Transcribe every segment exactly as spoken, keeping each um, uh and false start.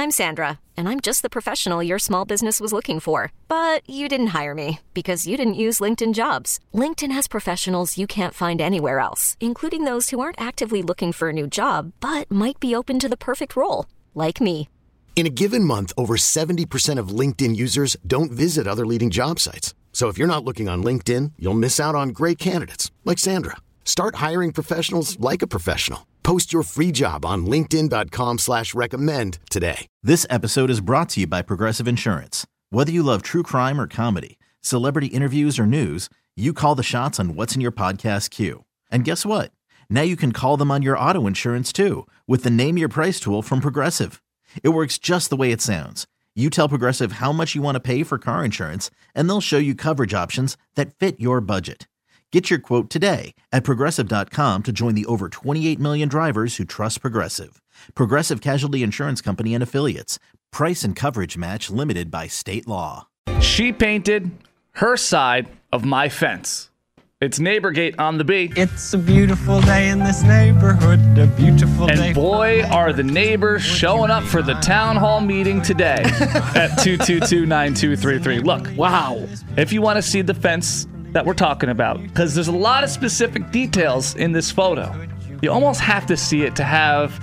I'm Sandra, and I'm just the professional your small business was looking for. But you didn't hire me because you didn't use LinkedIn Jobs. LinkedIn has professionals you can't find anywhere else, including those who aren't actively looking for a new job, but might be open to the perfect role, like me. In a given month, over seventy percent of LinkedIn users don't visit other leading job sites. So if you're not looking on LinkedIn, you'll miss out on great candidates like Sandra. Start hiring professionals like a professional. Post your free job on linkedin.com slash recommend today. This episode is brought to you by Progressive Insurance. Whether you love true crime or comedy, celebrity interviews or news, you call the shots on what's in your podcast queue. And guess what? Now you can call them on your auto insurance too with the Name Your Price tool from Progressive. It works just the way it sounds. You tell Progressive how much you want to pay for car insurance, and they'll show you coverage options that fit your budget. Get your quote today at Progressive dot com to join the over twenty-eight million drivers who trust Progressive. Progressive Casualty Insurance Company and Affiliates. Price and coverage match limited by state law. She painted her side of my fence. It's Neighborgate on the B. It's a beautiful day in this neighborhood, a beautiful day. And boy, are the neighbors showing up for the town hall meeting today at two two two, nine two three three. Look, wow. If you want to see the fence that we're talking about, because there's a lot of specific details in this photo. You almost have to see it to have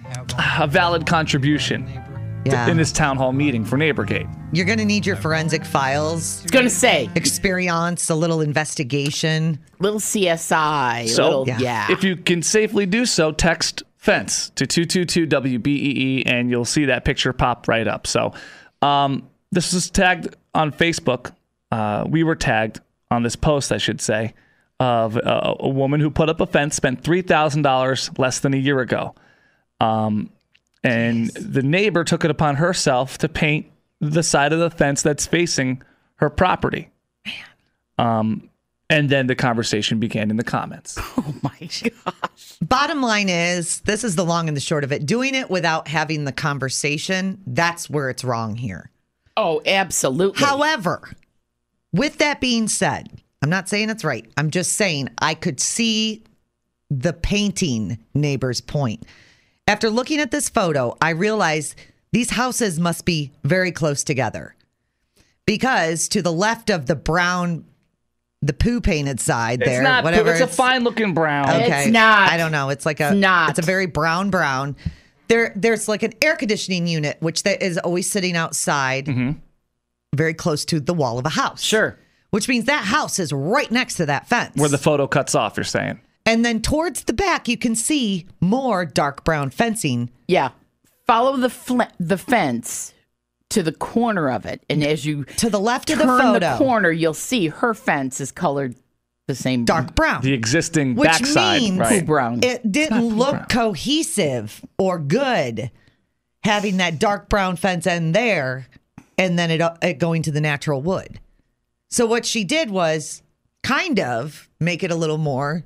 a valid contribution Yeah. to, in this town hall meeting for Neighborgate. You're going to need your forensic files. I was going to say. Experience, a little investigation. Little C S I. So, little, yeah. yeah. If you can safely do so, text fence to two two two W B E E and you'll see that picture pop right up. So um, this was tagged on Facebook. Uh, we were tagged on this post, I should say, of uh, a woman who put up a fence, spent three thousand dollars less than a year ago. Um, and Jeez. The neighbor took it upon herself to paint the side of the fence that's facing her property. Man. Um, and then the conversation began in the comments. Oh, my gosh. Bottom line is, this is the long and the short of it. Doing it without having the conversation, that's where it's wrong here. Oh, absolutely. However, with that being said, I'm not saying it's right. I'm just saying I could see the painting neighbor's point. After looking at this photo, I realized these houses must be very close together. Because to the left of the brown, the poo painted side it's there, not whatever. Poo, it's, it's a fine looking brown. Okay. It's not. I don't know. It's like a, it's not. It's a very brown brown. There, there's like an air conditioning unit, which that is always sitting outside, mm-hmm. very close to the wall of a house. Sure. Which means that house is right next to that fence. Where the photo cuts off, you're saying. And then towards the back, you can see more dark brown fencing. Yeah. Follow the fl- the fence to the corner of it. And as you to the left of the turn photo, the corner, you'll see her fence is colored the same dark brown. The existing Which backside. means right. brown. It didn't look brown. cohesive or good having that dark brown fence end there and then it, it going to the natural wood. So what she did was kind of make it a little more,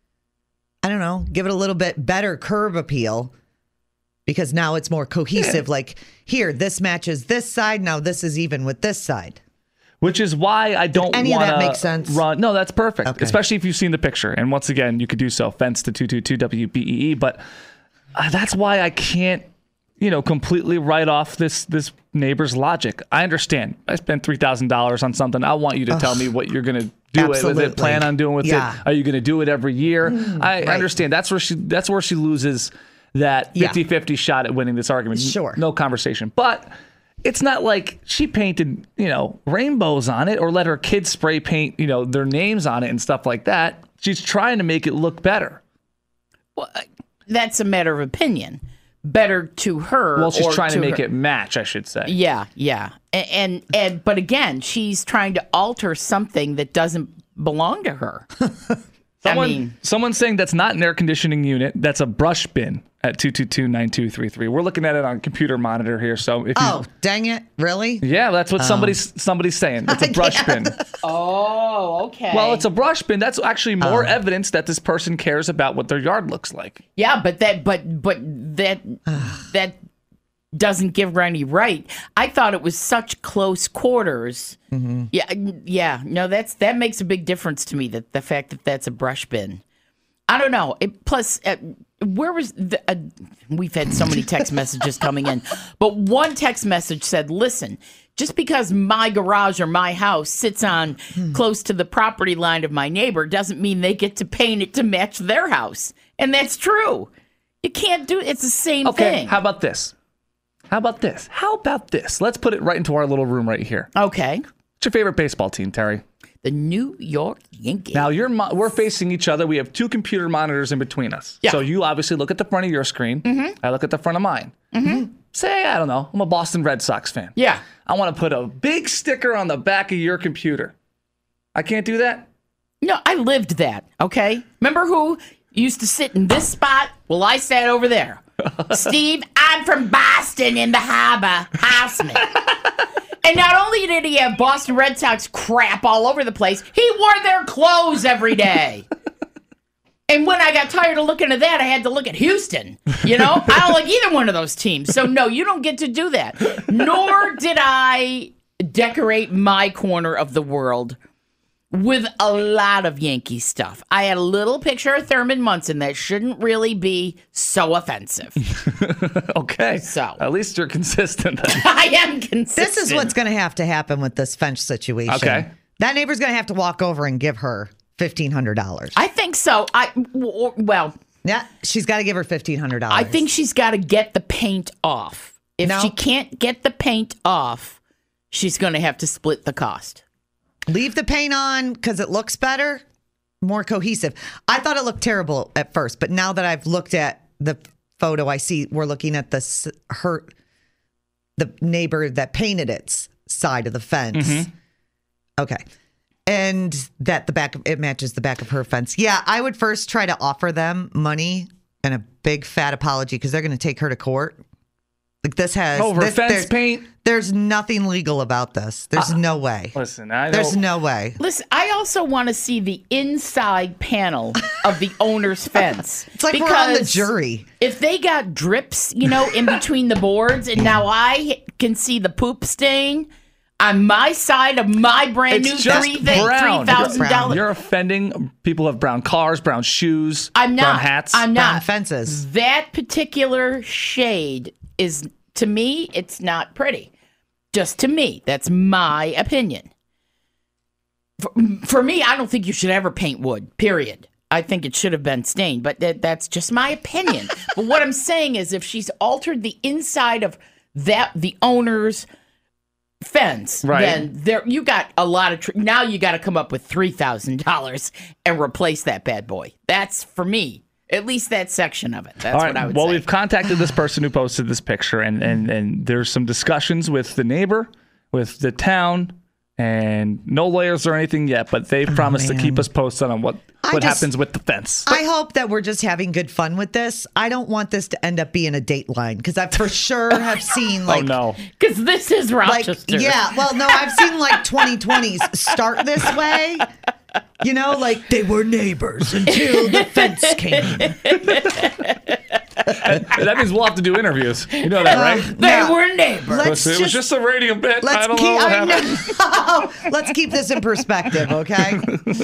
I don't know, give it a little bit better curb appeal because now it's more cohesive. Like, here, this matches this side. Now this is even with this side. Which is why I don't want to any of that make sense? Run. No, that's perfect. Okay. Especially if you've seen the picture. And once again, you could do so. Fence to two two two W B E E. But uh, that's why I can't, you know, completely write off this this neighbor's logic. I understand. I spent three thousand dollars on something. I want you to Ugh. tell me what you're going to do Absolutely. it with it, plan on doing with yeah. it. Are you going to do it every year? Mm, I right. understand. That's where she that's where she loses that fifty-fifty yeah. shot at winning this argument. Sure. No conversation. But it's not like she painted, you know, rainbows on it or let her kids spray paint, you know, their names on it and stuff like that. She's trying to make it look better. Well, that's a matter of opinion. Better to her. Well, she's or trying to, to make her. it match, I should say. Yeah, yeah. And, and and but again, she's trying to alter something that doesn't belong to her. Someone, I mean, someone's saying that's not an air conditioning unit. That's a brush bin at two two two, nine two three three. We're looking at it on computer monitor here. So if you, Oh, dang it. Really? yeah, that's what Oh. somebody's somebody's saying. It's a brush bin. oh, okay. Well, it's a brush bin. That's actually more Oh. evidence that this person cares about what their yard looks like. Yeah, but that but but that that doesn't give her any right. I thought it was such close quarters. Mm-hmm. Yeah, yeah. No, that's that makes a big difference to me. That the fact that that's a brush bin. I don't know. It, plus, uh, where was the, uh, we've had so many text messages coming in, but one text message said, listen, just because my garage or my house sits on hmm. close to the property line of my neighbor doesn't mean they get to paint it to match their house. And that's true. You can't do it. It's the same okay, thing. How about this? How about this? How about this? Let's put it right into our little room right here. Okay. What's your favorite baseball team, Terry? The New York Yankees. Now, you're mo- we're facing each other. We have two computer monitors in between us. Yeah. So you obviously look at the front of your screen. Mm-hmm. I look at the front of mine. Mm-hmm. Say, I don't know, I'm a Boston Red Sox fan. Yeah. I want to put a big sticker on the back of your computer. I can't do that? No, I lived that, okay? Remember who used to sit in this spot? Well, I sat over there. Steve, I'm from Boston in the harbor. Houseman. And not only did he have Boston Red Sox crap all over the place, he wore their clothes every day. And when I got tired of looking at that, I had to look at Houston. You know, I don't like either one of those teams. So, no, you don't get to do that. Nor did I decorate my corner of the world with a lot of Yankee stuff. I had a little picture of Thurman Munson that shouldn't really be so offensive. Okay. So. At least you're consistent then. I am consistent. This is what's going to have to happen with this Fench situation. Okay. That neighbor's going to have to walk over and give her fifteen hundred dollars. I think so. I Well, yeah, she's got to give her fifteen hundred dollars. I think she's got to get the paint off. If No. she can't get the paint off, she's going to have to split the cost. Leave the paint on because it looks better, more cohesive. I thought it looked terrible at first, but now that I've looked at the photo, I see we're looking at the s- her, the neighbor that painted its side of the fence. Mm-hmm. Okay. And that the back of it matches the back of her fence. Yeah, I would first try to offer them money and a big fat apology because they're going to take her to court. Like this has Over this, fence there's, paint? There's nothing legal about this. There's Uh, no way. Listen, I know. There's no way. Listen, I also want to see the inside panel of the owner's fence. It's like we're on the Because jury. If they got drips, you know, in between the boards, and now I can see the poop stain on my side of my brand It's new just three brown. thousand dollars. You're offending people who have brown cars, brown shoes, I'm not. brown hats. I'm Brown not. fences. That particular shade is, to me, it's not pretty. Just to me. That's my opinion. For, for me, I don't think you should ever paint wood, period. I think it should have been stained, but that, that's just my opinion. But what I'm saying is if she's altered the inside of that, the owner's fence, Right. then there you got a lot of tr- now you got to come up with three thousand dollars and replace that bad boy. That's for me, at least that section of it. That's All right. what I would well, say. we've contacted this person who posted this picture, and, and, and there's some discussions with the neighbor, with the town, and no lawyers or anything yet, but they've promised to man. keep us posted on what, I what just- happens with the fence. I hope that we're just having good fun with this. I don't want this to end up being a Dateline because I for sure have seen like oh, no. Because this is like Rochester. yeah, well no, I've seen like twenty twenties start this way. You know, like they were neighbors until the fence came. That means we'll have to do interviews. You know that, right? They Yeah. were neighbors. Let's Listen, it was just a radio bit. Let's I don't keep, know what I happened. know. Let's keep this in perspective, okay?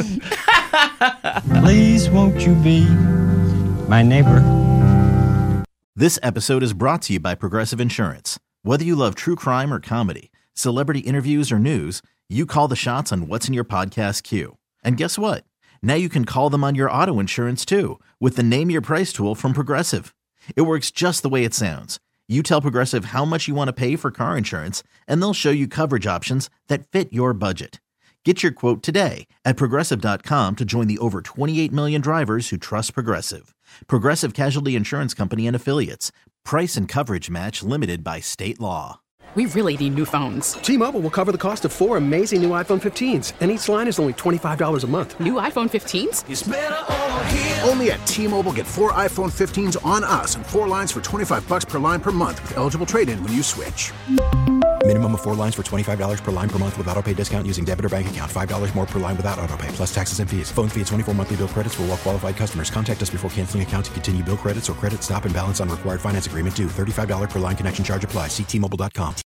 Please won't you be my neighbor? This episode is brought to you by Progressive Insurance. Whether you love true crime or comedy, celebrity interviews or news, you call the shots on what's in your podcast queue. And guess what? Now you can call them on your auto insurance too with the Name Your Price tool from Progressive. It works just the way it sounds. You tell Progressive how much you want to pay for car insurance, and they'll show you coverage options that fit your budget. Get your quote today at Progressive dot com to join the over twenty-eight million drivers who trust Progressive. Progressive Casualty Insurance Company and Affiliates. Price and coverage match limited by state law. We really need new phones. T-Mobile will cover the cost of four amazing new iPhone fifteens, and each line is only twenty-five dollars a month. New iPhone fifteens? Only at T-Mobile, get four iPhone fifteens on us and four lines for twenty-five bucks per line per month with eligible trade-in when you switch. Minimum of four lines for twenty-five dollars per line per month with autopay discount using debit or bank account. five dollars more per line without autopay, plus taxes and fees. Phone fee at twenty-four monthly bill credits for well-qualified customers. Contact us before canceling account to continue bill credits or credit stop and balance on required finance agreement due. thirty-five dollars per line connection charge applies. See T Mobile dot com.